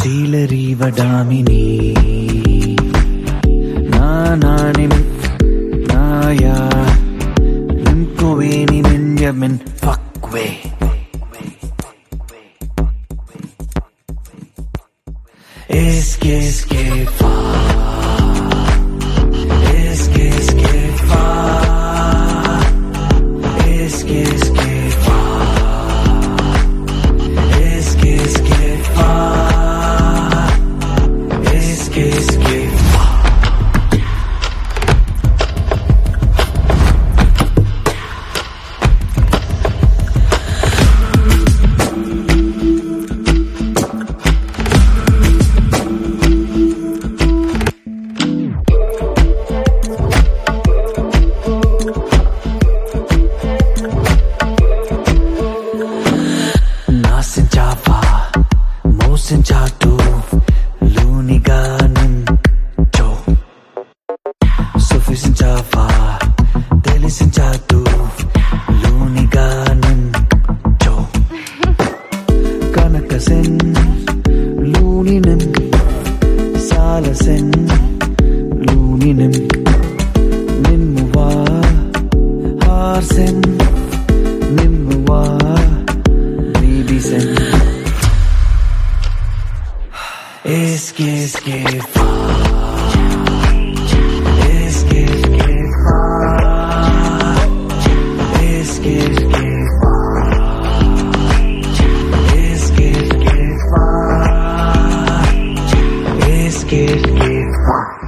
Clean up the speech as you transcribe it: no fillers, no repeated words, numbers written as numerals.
Dealeriva Damini Na nanim na ya Nimko veni Benjamin fuck way Escape Senjatu luniganin jo Sofi senjava Deli senjatu luniganin jo Kanakasen luninem Salasen luninem Nimmuva harsen Nimmuva bibisen Escape far.